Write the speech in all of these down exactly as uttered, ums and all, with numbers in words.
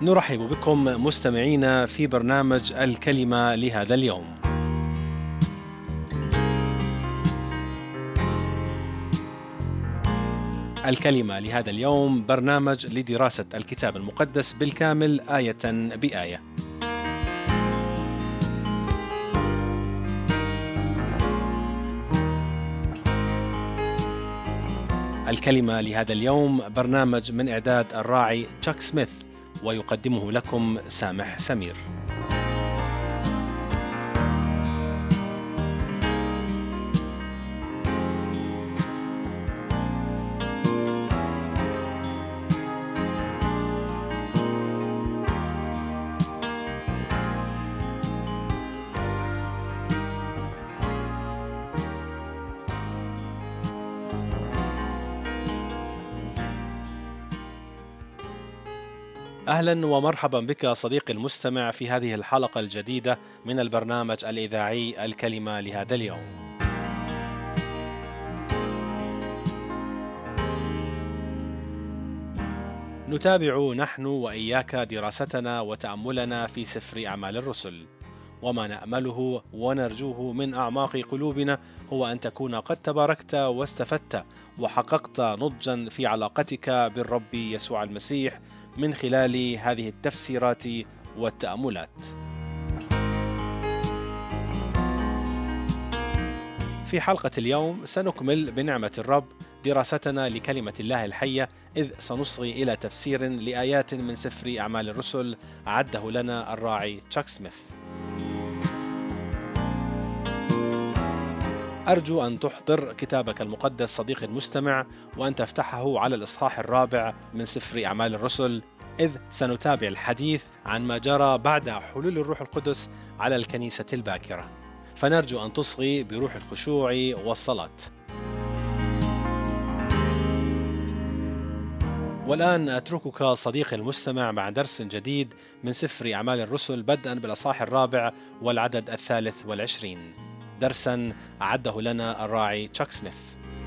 نرحب بكم مستمعينا في برنامج الكلمة لهذا اليوم. الكلمة لهذا اليوم برنامج لدراسة الكتاب المقدس بالكامل آية بآية. الكلمة لهذا اليوم برنامج من إعداد الراعي تشاك سميث، ويقدمه لكم سامح سمير. أهلا ومرحبا بك صديقي المستمع في هذه الحلقة الجديدة من البرنامج الإذاعي الكلمة لهذا اليوم. نتابع نحن وإياك دراستنا وتأملنا في سفر أعمال الرسل، وما نأمله ونرجوه من أعماق قلوبنا هو أن تكون قد تباركت واستفدت وحققت نضجا في علاقتك بالرب يسوع المسيح من خلال هذه التفسيرات والتأملات. في حلقة اليوم سنكمل بنعمة الرب دراستنا لكلمة الله الحية، إذ سنصغي إلى تفسير لآيات من سفر أعمال الرسل أعده لنا الراعي تشاك سميث. أرجو أن تحضر كتابك المقدس صديقي المستمع وأن تفتحه على الإصحاح الرابع من سفر أعمال الرسل، إذ سنتابع الحديث عن ما جرى بعد حلول الروح القدس على الكنيسة الباكرة، فنرجو أن تصغي بروح الخشوع والصلاة. والآن أتركك صديقي المستمع مع درس جديد من سفر أعمال الرسل، بدءا بالأصحاح الرابع والعدد الثالث والعشرين، درسا أعده لنا الراعي تشاك سميث.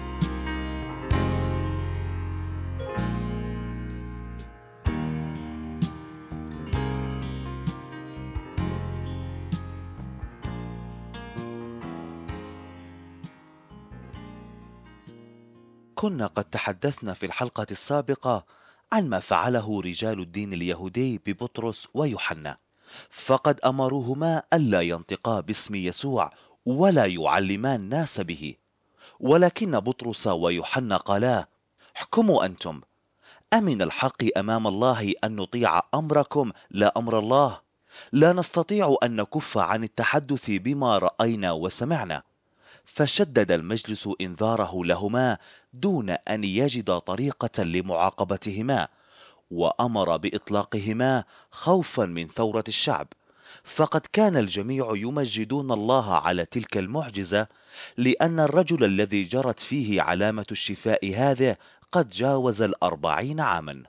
كنا قد تحدثنا في الحلقة السابقة عن ما فعله رجال الدين اليهودي ببطرس ويوحنا، فقد أمروهما ألا ينطقا باسم يسوع ولا يعلما الناس به، ولكن بطرس ويوحنا قالا: احكموا أنتم، أمن الحق أمام الله أن نطيع أمركم لا أمر الله، لا نستطيع أن نكف عن التحدث بما رأينا وسمعنا. فشدد المجلس إنذاره لهما دون أن يجد طريقة لمعاقبتهما، وأمر بإطلاقهما خوفا من ثورة الشعب، فقد كان الجميع يمجدون الله على تلك المعجزة، لأن الرجل الذي جرت فيه علامة الشفاء هذا قد جاوز الأربعين عاما.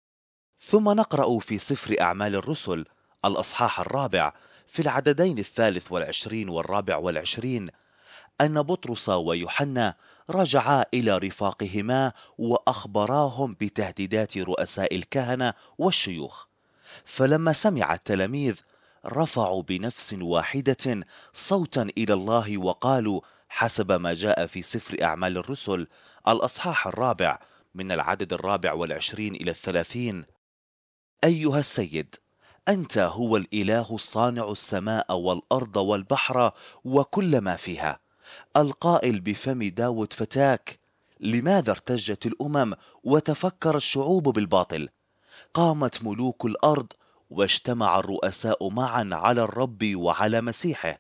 ثم نقرأ في سفر أعمال الرسل الأصحاح الرابع في العددين الثالث والعشرين والرابع والعشرين أن بطرس ويوحنا رجعا إلى رفاقهما وأخبراهم بتهديدات رؤساء الكهنة والشيوخ. فلما سمع التلاميذ رفعوا بنفس واحدة صوتا إلى الله وقالوا حسب ما جاء في سفر أعمال الرسل الأصحاح الرابع من العدد الرابع والعشرين إلى الثلاثين: أيها السيد، أنت هو الإله الصانع السماء والأرض والبحر وكل ما فيها، القائل بفم داود فتاك: لماذا ارتجت الأمم وتفكر الشعوب بالباطل؟ قامت ملوك الأرض واجتمع الرؤساء معا على الرب وعلى مسيحه،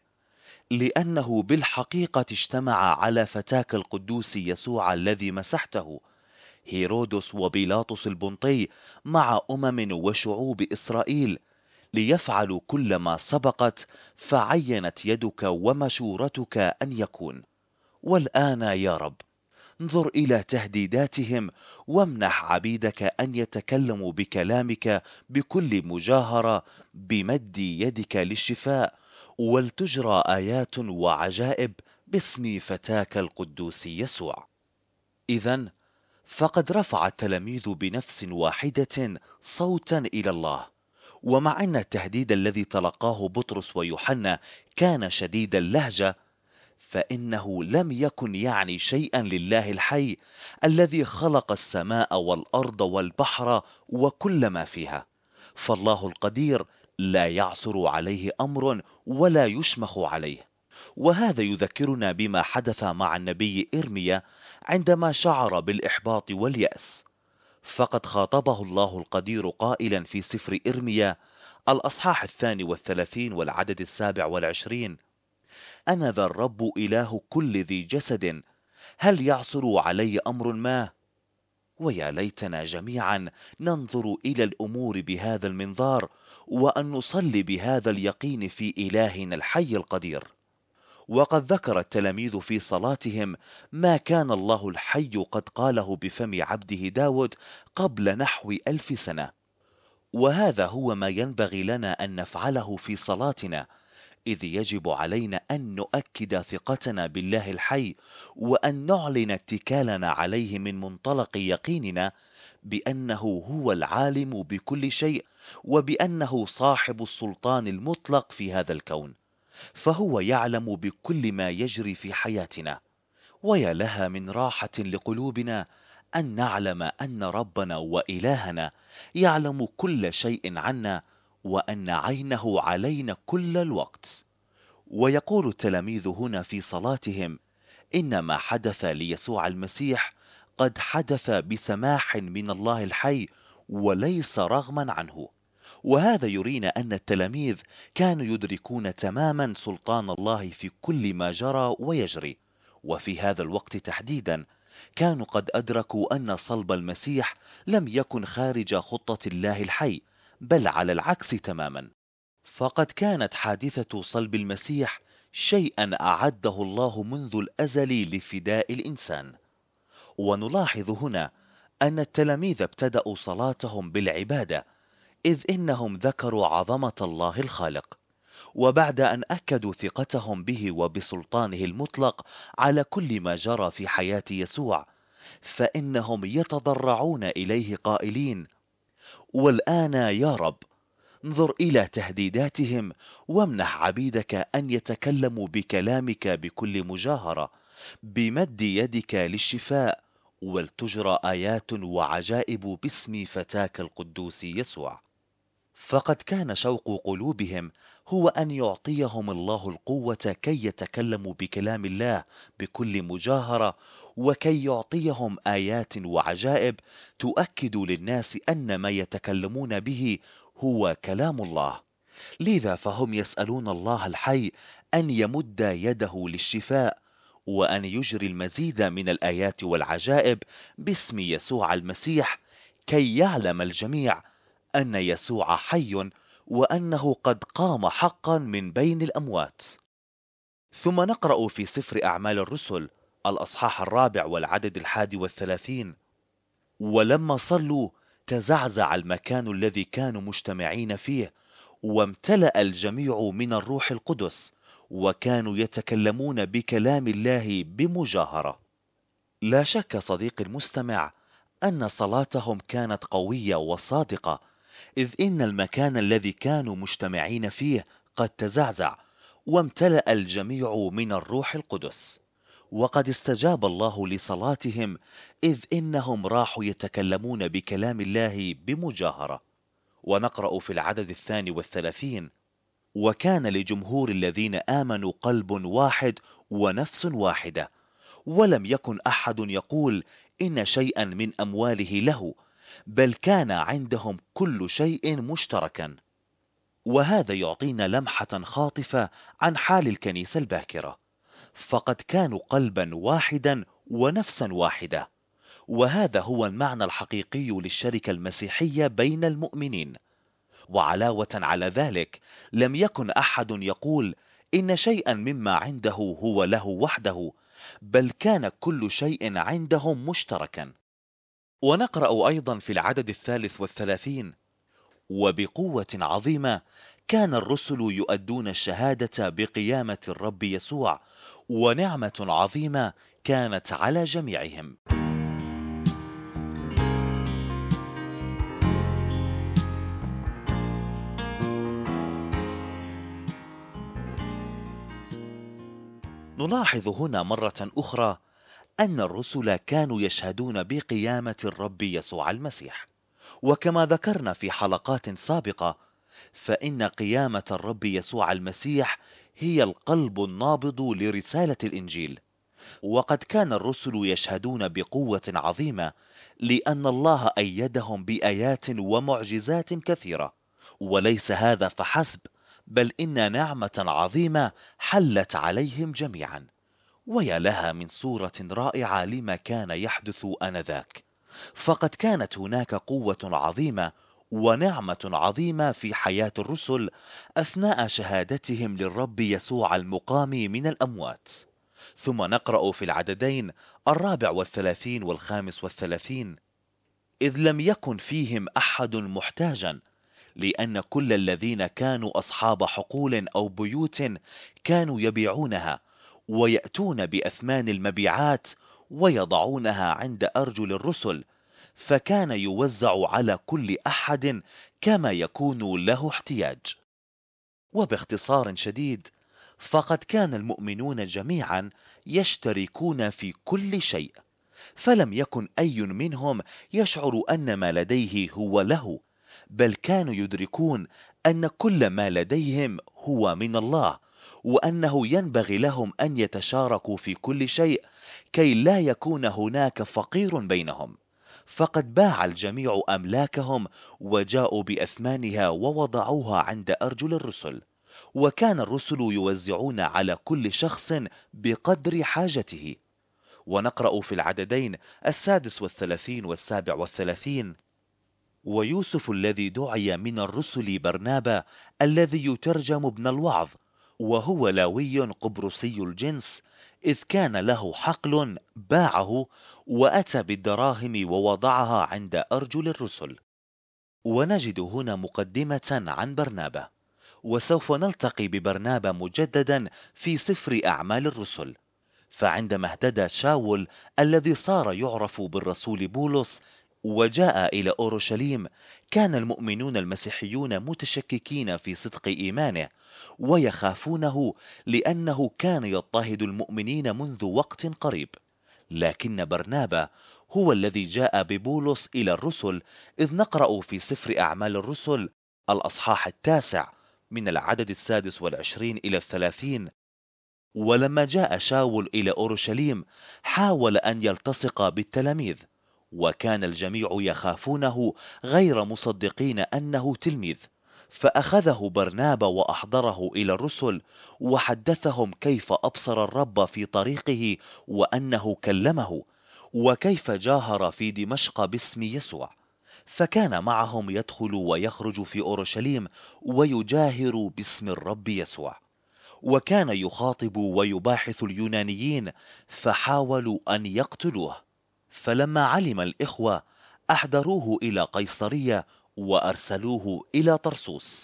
لأنه بالحقيقة اجتمع على فتاك القدوس يسوع الذي مسحته هيرودس وبيلاطس البنطي مع أمم وشعوب إسرائيل، ليفعلوا كل ما سبقت فعينت يدك ومشورتك أن يكون. والآن يا رب انظر إلى تهديداتهم، وامنح عبيدك أن يتكلموا بكلامك بكل مجاهرة بمد يدك للشفاء، ولتجرى آيات وعجائب باسم فتاك القدوس يسوع. إذن فقد رفع التلاميذ بنفس واحدة صوتا إلى الله، ومع أن التهديد الذي تلقاه بطرس ويوحنا كان شديد اللهجة، فإنه لم يكن يعني شيئا لله الحي الذي خلق السماء والأرض والبحر وكل ما فيها. فالله القدير لا يعثر عليه أمر ولا يشمخ عليه. وهذا يذكرنا بما حدث مع النبي إرميا عندما شعر بالإحباط واليأس. فقد خاطبه الله القدير قائلا في سفر إرميا الأصحاح الثاني والثلاثين والعدد السابع والعشرين: أنا ذا الرب إله كل ذي جسد، هل يعثر علي أمر ما؟ ويا ليتنا جميعا ننظر إلى الأمور بهذا المنظار، وأن نصلي بهذا اليقين في إلهنا الحي القدير. وقد ذكر التلاميذ في صلاتهم ما كان الله الحي قد قاله بفم عبده داود قبل نحو ألف سنة. وهذا هو ما ينبغي لنا أن نفعله في صلاتنا، إذ يجب علينا أن نؤكد ثقتنا بالله الحي، وأن نعلن اتكالنا عليه من منطلق يقيننا بأنه هو العالم بكل شيء، وبأنه صاحب السلطان المطلق في هذا الكون، فهو يعلم بكل ما يجري في حياتنا. ويا لها من راحة لقلوبنا أن نعلم أن ربنا وإلهنا يعلم كل شيء عنا، وأن عينه علينا كل الوقت. ويقول التلاميذ هنا في صلاتهم إن ما حدث ليسوع المسيح قد حدث بسماح من الله الحي وليس رغما عنه. وهذا يرينا أن التلاميذ كانوا يدركون تماما سلطان الله في كل ما جرى ويجري. وفي هذا الوقت تحديدا كانوا قد أدركوا أن صلب المسيح لم يكن خارج خطة الله الحي، بل على العكس تماما. فقد كانت حادثة صلب المسيح شيئا أعده الله منذ الأزل لفداء الإنسان. ونلاحظ هنا أن التلاميذ ابتدأوا صلاتهم بالعبادة، إذ إنهم ذكروا عظمة الله الخالق. وبعد أن أكدوا ثقتهم به وبسلطانه المطلق على كل ما جرى في حياة يسوع، فإنهم يتضرعون إليه قائلين: والآن يا رب انظر إلى تهديداتهم، وامنح عبيدك أن يتكلموا بكلامك بكل مجاهرة بمد يدك للشفاء، ولتجرى آيات وعجائب باسم فتاك القدوس يسوع. فقد كان شوق قلوبهم هو أن يعطيهم الله القوة كي يتكلموا بكلام الله بكل مجاهرة، وكي يعطيهم آيات وعجائب تؤكد للناس أن ما يتكلمون به هو كلام الله. لذا فهم يسألون الله الحي أن يمد يده للشفاء، وأن يجري المزيد من الآيات والعجائب باسم يسوع المسيح، كي يعلم الجميع أن يسوع حي، وأنه قد قام حقا من بين الأموات. ثم نقرأ في سفر أعمال الرسل الأصحاح الرابع والعدد الحادي والثلاثين: ولما صلوا تزعزع المكان الذي كانوا مجتمعين فيه، وامتلأ الجميع من الروح القدس، وكانوا يتكلمون بكلام الله بمجاهرة. لا شك صديقي المستمع أن صلاتهم كانت قوية وصادقة، إذ إن المكان الذي كانوا مجتمعين فيه قد تزعزع، وامتلأ الجميع من الروح القدس. وقد استجاب الله لصلاتهم، إذ إنهم راحوا يتكلمون بكلام الله بمجاهرة. ونقرأ في العدد الثاني والثلاثين: وكان لجمهور الذين آمنوا قلب واحد ونفس واحدة، ولم يكن أحد يقول إن شيئا من أمواله له، بل كان عندهم كل شيء مشتركا. وهذا يعطينا لمحة خاطفة عن حال الكنيسة الباكرة، فقد كانوا قلبا واحدا ونفسا واحدة. وهذا هو المعنى الحقيقي للشركة المسيحية بين المؤمنين. وعلاوة على ذلك لم يكن أحد يقول إن شيئا مما عنده هو له وحده، بل كان كل شيء عندهم مشتركا. ونقرأ أيضا في العدد الثالث والثلاثين: وبقوة عظيمة كان الرسل يؤدون الشهادة بقيامة الرب يسوع، ونعمة عظيمة كانت على جميعهم. نلاحظ هنا مرة أخرى أن الرسل كانوا يشهدون بقيامة الرب يسوع المسيح، وكما ذكرنا في حلقات سابقة، فإن قيامة الرب يسوع المسيح هي القلب النابض لرسالة الإنجيل. وقد كان الرسل يشهدون بقوة عظيمة، لأن الله أيدهم بآيات ومعجزات كثيرة. وليس هذا فحسب، بل إن نعمة عظيمة حلت عليهم جميعا. ويا لها من صورة رائعة لما كان يحدث آنذاك. فقد كانت هناك قوة عظيمة ونعمة عظيمة في حياة الرسل أثناء شهادتهم للرب يسوع المقام من الأموات. ثم نقرأ في العددين الرابع والثلاثين والخامس والثلاثين: إذ لم يكن فيهم أحد محتاجا، لأن كل الذين كانوا أصحاب حقول أو بيوت كانوا يبيعونها ويأتون بأثمان المبيعات ويضعونها عند أرجل الرسل، فكان يوزع على كل أحد كما يكون له احتياج. وباختصار شديد، فقد كان المؤمنون جميعا يشتركون في كل شيء، فلم يكن أي منهم يشعر أن ما لديه هو له، بل كانوا يدركون أن كل ما لديهم هو من الله، وأنه ينبغي لهم أن يتشاركوا في كل شيء كي لا يكون هناك فقير بينهم. فقد باع الجميع أملاكهم وجاءوا بأثمانها ووضعوها عند أرجل الرسل، وكان الرسل يوزعون على كل شخص بقدر حاجته. ونقرأ في العددين السادس والثلاثين والسابع والثلاثين: ويوسف الذي دعي من الرسل برنابا، الذي يترجم ابن الوعظ، وهو لاوي قبرصي الجنس، إذ كان له حقل باعه وأتى بالدراهم ووضعها عند أرجل الرسل. ونجد هنا مقدمة عن برنابا، وسوف نلتقي ببرنابا مجددا في سفر أعمال الرسل. فعندما اهتدى شاول الذي صار يعرف بالرسول بولس وجاء إلى أورشليم، كان المؤمنون المسيحيون متشككين في صدق إيمانه ويخافونه، لأنه كان يضطهد المؤمنين منذ وقت قريب. لكن برنابا هو الذي جاء ببولس إلى الرسل، إذ نقرأ في سفر أعمال الرسل الأصحاح التاسع من العدد السادس والعشرين إلى الثلاثين: ولما جاء شاول إلى أورشليم حاول أن يلتصق بالتلاميذ، وكان الجميع يخافونه غير مصدقين أنه تلميذ. فأخذه برنابا وأحضره إلى الرسل وحدثهم كيف أبصر الرب في طريقه وأنه كلمه، وكيف جاهر في دمشق باسم يسوع. فكان معهم يدخل ويخرج في أورشليم ويجاهر باسم الرب يسوع. وكان يخاطب ويباحث اليونانيين، فحاولوا أن يقتلوه. فلما علم الإخوة أحضروه إلى قيصرية وأرسلوه إلى طرسوس.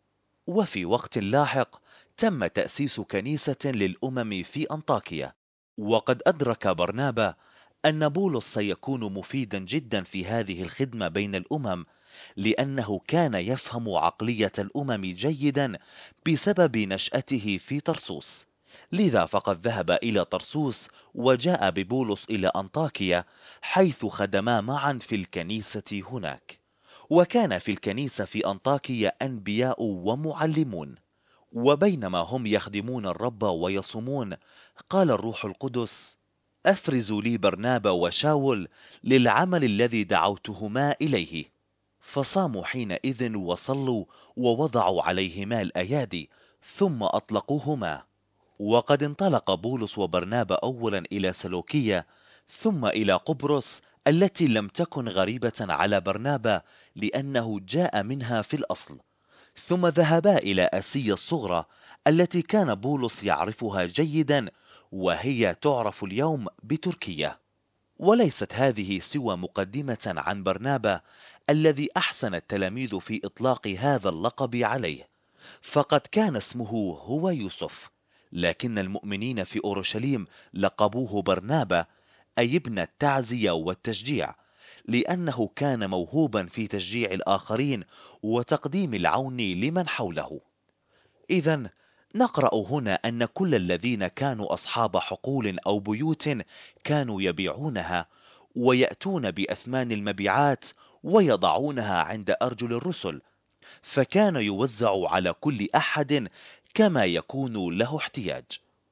وفي وقت لاحق تم تأسيس كنيسة للأمم في أنطاكيا. وقد أدرك برنابا أن بولس سيكون مفيدا جدا في هذه الخدمة بين الأمم، لأنه كان يفهم عقلية الأمم جيدا بسبب نشأته في طرسوس. لذا فقد ذهب إلى طرسوس وجاء ببولس إلى أنطاكيا، حيث خدما معا في الكنيسة هناك. وكان في الكنيسة في أنطاكيا أنبياء ومعلمون. وبينما هم يخدمون الرب ويصومون، قال الروح القدس: أفرزوا لي برنابا وشاول للعمل الذي دعوتهما إليه. فصاموا حينئذ وصلوا ووضعوا عليهما الأيادي، ثم أطلقوهما. وقد انطلق بولس وبرنابا أولا إلى سلوكية، ثم إلى قبرص التي لم تكن غريبة على برنابا، لأنه جاء منها في الأصل. ثم ذهبا إلى آسيا الصغرى التي كان بولس يعرفها جيدا، وهي تعرف اليوم بتركيا. وليست هذه سوى مقدمة عن برنابا الذي أحسن التلاميذ في إطلاق هذا اللقب عليه، فقد كان اسمه هو يوسف، لكن المؤمنين في أورشليم لقبوه برنابا، أي ابن التعزية والتشجيع، لأنه كان موهوبا في تشجيع الآخرين وتقديم العون لمن حوله. إذن نقرأ هنا أن كل الذين كانوا أصحاب حقول أو بيوت كانوا يبيعونها ويأتون بأثمان المبيعات ويضعونها عند أرجل الرسل، فكان يوزع على كل أحد كما يكون له احتياج.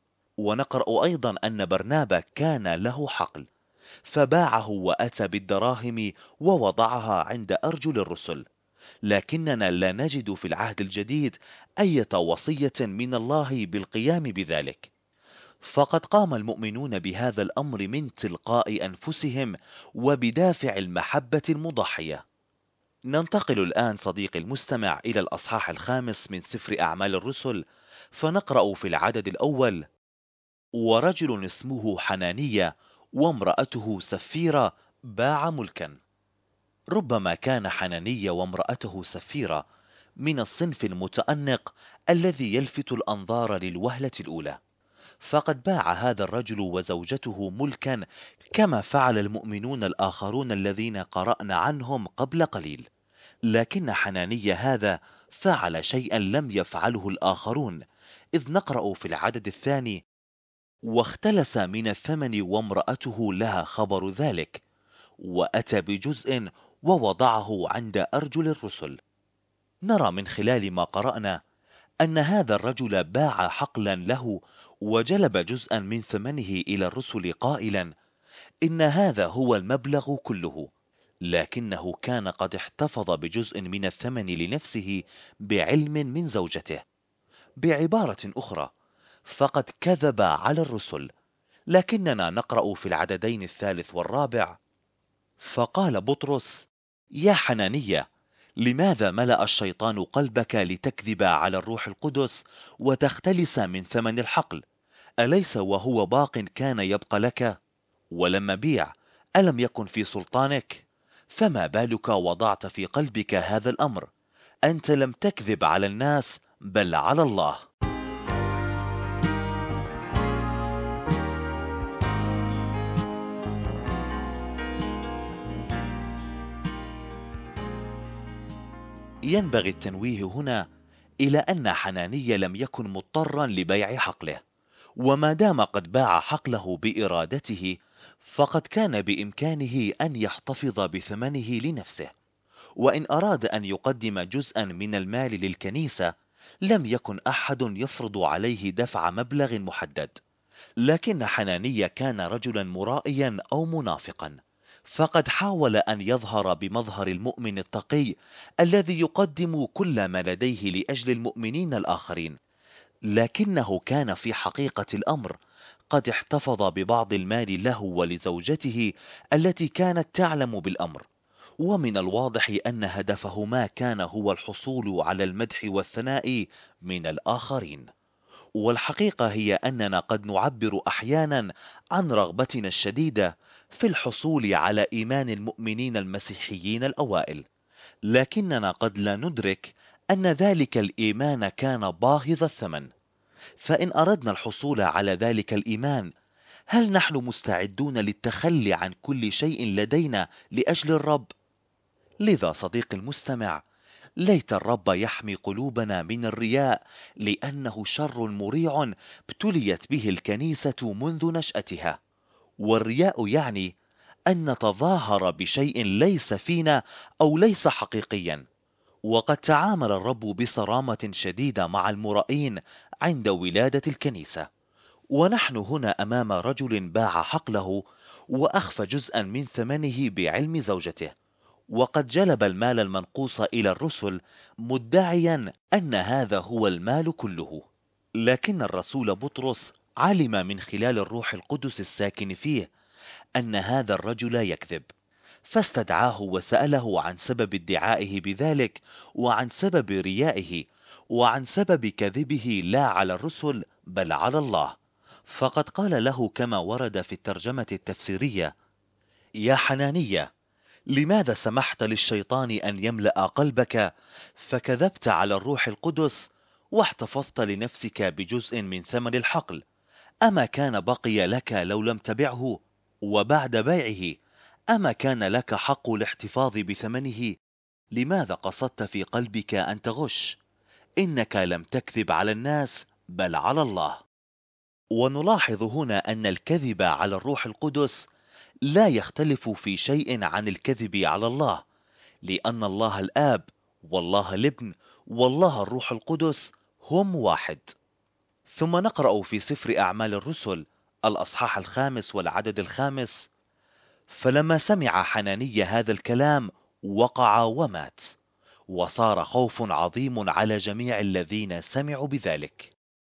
ونقرأ أيضا أن برنابا كان له حقل، فباعه وأتى بالدراهم ووضعها عند أرجل الرسل. لكننا لا نجد في العهد الجديد أي وصية من الله بالقيام بذلك، فقد قام المؤمنون بهذا الأمر من تلقاء أنفسهم وبدافع المحبة المضحية. ننتقل الآن صديقي المستمع إلى الأصحاح الخامس من سفر أعمال الرسل، فنقرأ في العدد الأول: ورجل اسمه حنانية وامرأته سفيرة باع ملكا. ربما كان حنانية وامرأته سفيرة من الصنف المتأنق الذي يلفت الأنظار للوهلة الأولى، فقد باع هذا الرجل وزوجته ملكا كما فعل المؤمنون الآخرون الذين قرأنا عنهم قبل قليل. لكن حنانية هذا فعل شيئا لم يفعله الآخرون، إذ نقرأ في العدد الثاني: واختلس من الثمن وامرأته لها خبر ذلك، وأتى بجزء ووضعه عند أرجل الرسل. نرى من خلال ما قرأنا أن هذا الرجل باع حقلا له وجلب جزءا من ثمنه إلى الرسل قائلا إن هذا هو المبلغ كله، لكنه كان قد احتفظ بجزء من الثمن لنفسه بعلم من زوجته. بعبارة أخرى، فقد كذب على الرسل. لكننا نقرأ في العددين الثالث والرابع: فقال بطرس: يا حنانية، لماذا ملأ الشيطان قلبك لتكذب على الروح القدس وتختلس من ثمن الحقل؟ أليس وهو باق كان يبقى لك؟ ولما بيع ألم يكن في سلطانك؟ فما بالك وضعت في قلبك هذا الأمر؟ أنت لم تكذب على الناس بل على الله. ينبغي التنويه هنا إلى أن حنانية لم يكن مضطرا لبيع حقله، وما دام قد باع حقله بإرادته فقد كان بإمكانه أن يحتفظ بثمنه لنفسه، وإن أراد أن يقدم جزءا من المال للكنيسة لم يكن أحد يفرض عليه دفع مبلغ محدد. لكن حنانية كان رجلا مرائيا أو منافقا، فقد حاول أن يظهر بمظهر المؤمن التقي الذي يقدم كل ما لديه لأجل المؤمنين الآخرين، لكنه كان في حقيقة الأمر قد احتفظ ببعض المال له ولزوجته التي كانت تعلم بالأمر. ومن الواضح أن هدفهما كان هو الحصول على المدح والثناء من الآخرين. والحقيقة هي أننا قد نعبر أحيانا عن رغبتنا الشديدة في الحصول على إيمان المؤمنين المسيحيين الأوائل، لكننا قد لا ندرك أن ذلك الإيمان كان باهظ الثمن. فإن أردنا الحصول على ذلك الإيمان، هل نحن مستعدون للتخلي عن كل شيء لدينا لأجل الرب؟ لذا صديقي المستمع، ليت الرب يحمي قلوبنا من الرياء، لأنه شر مريع ابتليت به الكنيسة منذ نشأتها. والرياء يعني أن نتظاهر بشيء ليس فينا أو ليس حقيقيا. وقد تعامل الرب بصرامة شديدة مع المرائين عند ولادة الكنيسة، ونحن هنا أمام رجل باع حقله وأخفى جزءا من ثمنه بعلم زوجته، وقد جلب المال المنقوص إلى الرسل مدعيا أن هذا هو المال كله. لكن الرسول بطرس علم من خلال الروح القدس الساكن فيه أن هذا الرجل يكذب، فاستدعاه وسأله عن سبب ادعائه بذلك، وعن سبب ريائه، وعن سبب كذبه لا على الرسل بل على الله. فقد قال له كما ورد في الترجمة التفسيرية: يا حنانية، لماذا سمحت للشيطان أن يملأ قلبك فكذبت على الروح القدس واحتفظت لنفسك بجزء من ثمن الحقل؟ أما كان بقي لك لو لم تبعه؟ وبعد بيعه أما كان لك حق الاحتفاظ بثمنه؟ لماذا قصدت في قلبك أن تغش؟ إنك لم تكذب على الناس بل على الله. ونلاحظ هنا أن الكذب على الروح القدس لا يختلف في شيء عن الكذب على الله، لأن الله الآب والله الابن والله الروح القدس هم واحد. ثم نقرأ في سفر أعمال الرسل الأصحاح الخامس والعدد الخامس: فلما سمع حنانيا هذا الكلام وقع ومات، وصار خوف عظيم على جميع الذين سمعوا بذلك.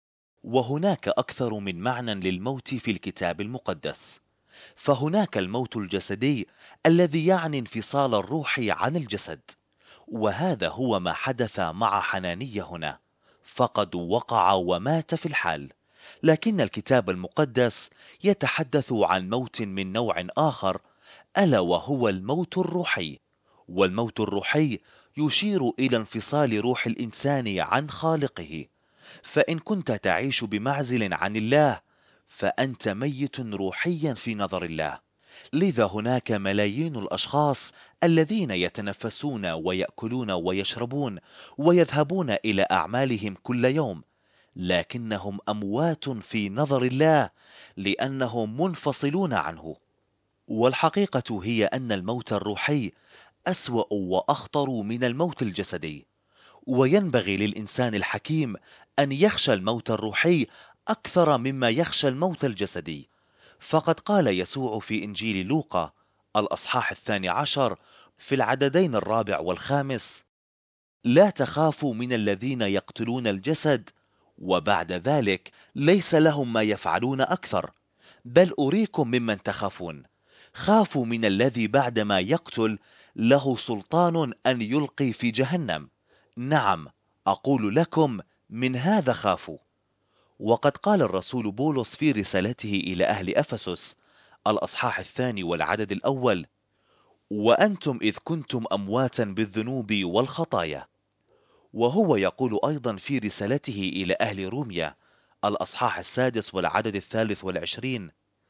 وهناك أكثر من معنى للموت في الكتاب المقدس، فهناك الموت الجسدي الذي يعني انفصال الروح عن الجسد، وهذا هو ما حدث مع حنانيا هنا، فقد وقع ومات في الحال. لكن الكتاب المقدس يتحدث عن موت من نوع آخر، ألا وهو الموت الروحي. والموت الروحي يشير إلى انفصال روح الإنسان عن خالقه. فإن كنت تعيش بمعزل عن الله فأنت ميت روحيا في نظر الله. لذا هناك ملايين الأشخاص الذين يتنفسون ويأكلون ويشربون ويذهبون إلى أعمالهم كل يوم، لكنهم أموات في نظر الله لأنهم منفصلون عنه. والحقيقة هي أن الموت الروحي أسوأ وأخطر من الموت الجسدي، وينبغي للإنسان الحكيم أن يخشى الموت الروحي أكثر مما يخشى الموت الجسدي. فقد قال يسوع في إنجيل لوقا الأصحاح الثاني عشر في العددين الرابع والخامس: لا تخافوا من الذين يقتلون الجسد، وبعد ذلك ليس لهم ما يفعلون أكثر، بل أريكم ممن تخافون. خافوا من الذي بعدما يقتل له سلطان أن يلقي في جهنم. نعم، أقول لكم من هذا خافوا. وقد قال الرسول بولس في رسالته إلى أهل أفسس الأصحاح الثاني والعدد الأول: وأنتم إذ كنتم أمواتا بالذنوب والخطايا. وهو يقول أيضا في رسالته إلى أهل روميا الأصحاح السادس والعدد الثالث والعشرين: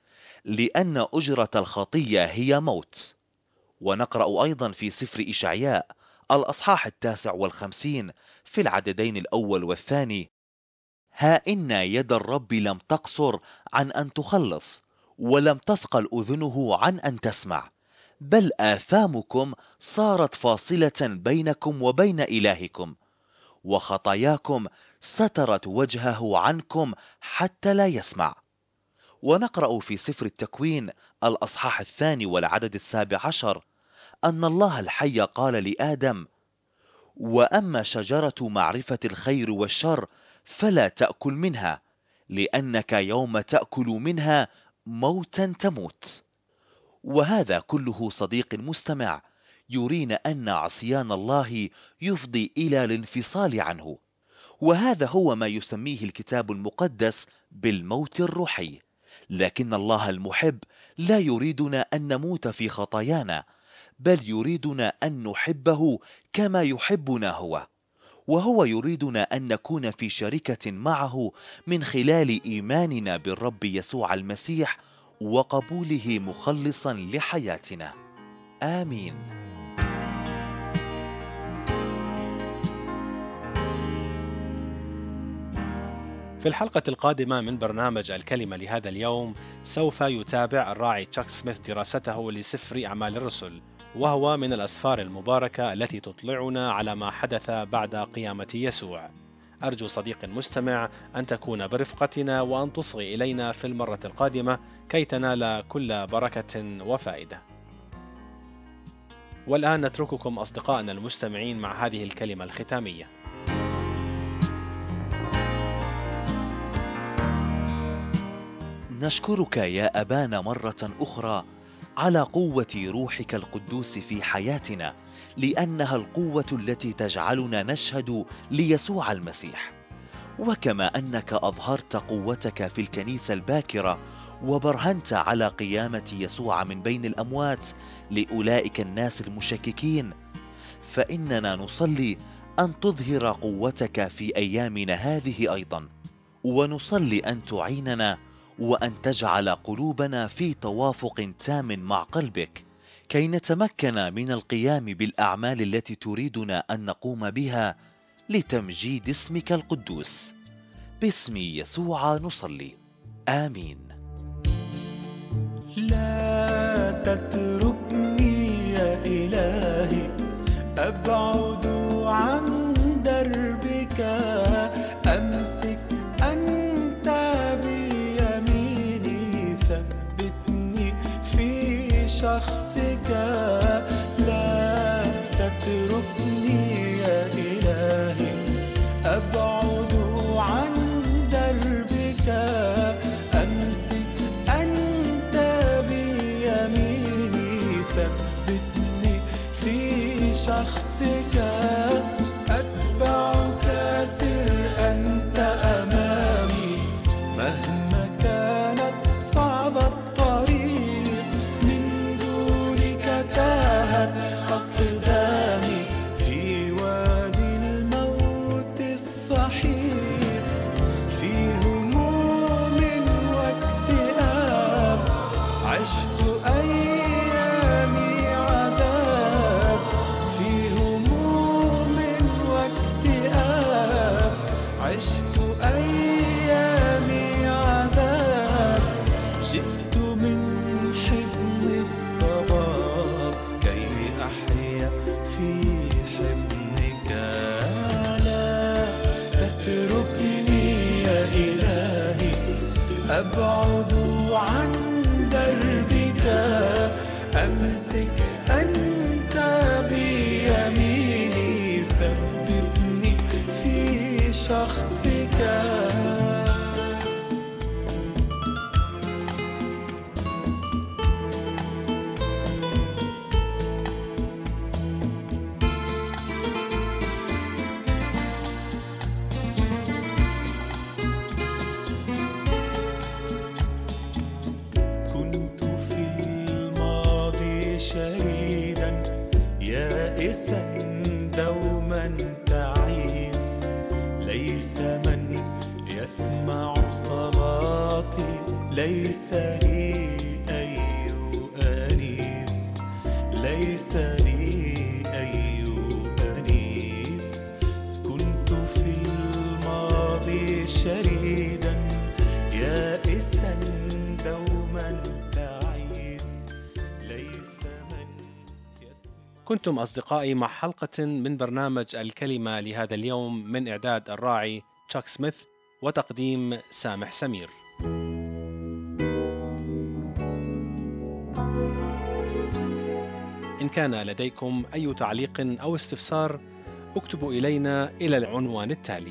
لأن أجرة الخطية هي موت. ونقرأ أيضا في سفر إشعياء الأصحاح التاسع والخمسين في العددين الأول والثاني: ها إن يد الرب لم تقصر عن أن تخلص، ولم تثقل أذنه عن أن تسمع، بل آثامكم صارت فاصلة بينكم وبين إلهكم، وخطاياكم سترت وجهه عنكم حتى لا يسمع. ونقرأ في سفر التكوين الأصحاح الثاني والعدد السابع عشر أن الله الحي قال لآدم: وأما شجرة معرفة الخير والشر فلا تأكل منها، لأنك يوم تأكل منها موتا تموت. وهذا كله صديق المستمع يرينا أن عصيان الله يفضي إلى الانفصال عنه، وهذا هو ما يسميه الكتاب المقدس بالموت الروحي. لكن الله المحب لا يريدنا أن نموت في خطايانا، بل يريدنا أن نحبه كما يحبنا هو، وهو يريدنا أن نكون في شركة معه من خلال إيماننا بالرب يسوع المسيح وقبوله مخلصا لحياتنا. آمين. في الحلقة القادمة من برنامج الكلمة لهذا اليوم سوف يتابع الراعي تشاك سميث دراسته لسفر أعمال الرسل، وهو من الأسفار المباركة التي تطلعنا على ما حدث بعد قيامة يسوع. أرجو صديق مستمع أن تكون برفقتنا وأن تصغي إلينا في المرة القادمة كي تنال كل بركة وفائدة. والآن نترككم أصدقائنا المستمعين مع هذه الكلمة الختامية. نشكرك يا أبانا مرة أخرى على قوة روحك القدوس في حياتنا، لأنها القوة التي تجعلنا نشهد ليسوع المسيح. وكما أنك أظهرت قوتك في الكنيسة الباكرة وبرهنت على قيامة يسوع من بين الأموات لأولئك الناس المشككين، فإننا نصلي أن تظهر قوتك في أيامنا هذه أيضا، ونصلي أن تعيننا وأن تجعل قلوبنا في توافق تام مع قلبك، كي نتمكن من القيام بالأعمال التي تريدنا أن نقوم بها لتمجيد اسمك القدوس. باسم يسوع نصلي، آمين. لا تتركني يا إلهي أبعد عن دربك، أمسك أنت بيميني، ثبتني في شخصك. لا تتركني يا إلهي أبعد عن دربك، أمسك أنت بيميني، ثبتني في شخصك. أتبعك سر أنت أمامي، مهما كانت صعبة الطريق، من دونك تاهت أقدامي في وادي الموت الصحيح. في هموم واكتئاب عشت أيامي عذاب، في هموم واكتئاب عشت أيامي عذاب. جئت من حضن الضباب كي أحيا في حضنك. لا تتركني يا إلهي أبعد عن دربك، أمسك أنت بيميني، ثبتني في شخصك. كنت في الماضي شريدا يائسا دوما تعيس، ليس من يسمع صلاتي، ليس لي أي أنيس، ليس لي أي أنيس. كنت في الماضي شريدا يائسا دوما تعيس، ليس من يسمع. كنتم أصدقائي مع حلقة من برنامج الكلمة لهذا اليوم، من إعداد الراعي تشاك سميث وتقديم سامح سمير. إن كان لديكم أي تعليق أو استفسار اكتبوا إلينا إلى العنوان التالي: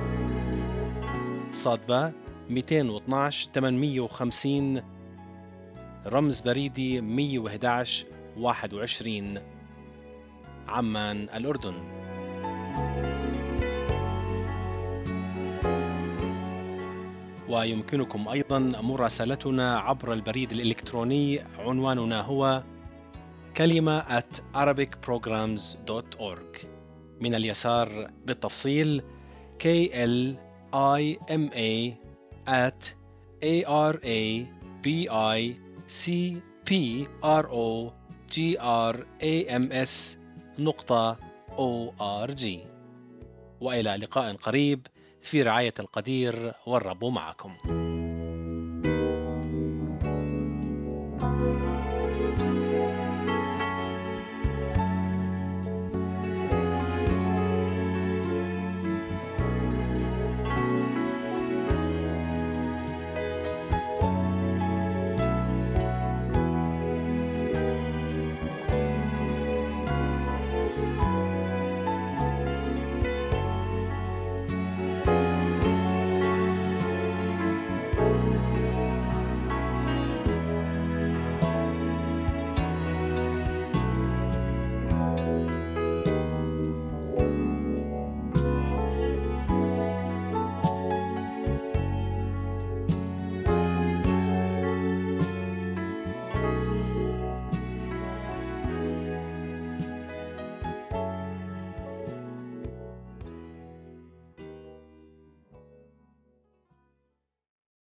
صادبة مئتين واثناشر ثمانمئة وخمسين، رمز بريدي مئة وأحد عشر واحد وعشرين، عمان الأردن. ويمكنكم أيضا مراسلتنا عبر البريد الإلكتروني، عنواننا هو كلمة at arabic programs dot org. من اليسار بالتفصيل K L I M A at A R A B I C P R O G R A M S نقطة O R G. وإلى لقاء قريب في رعاية القدير، والرب معكم.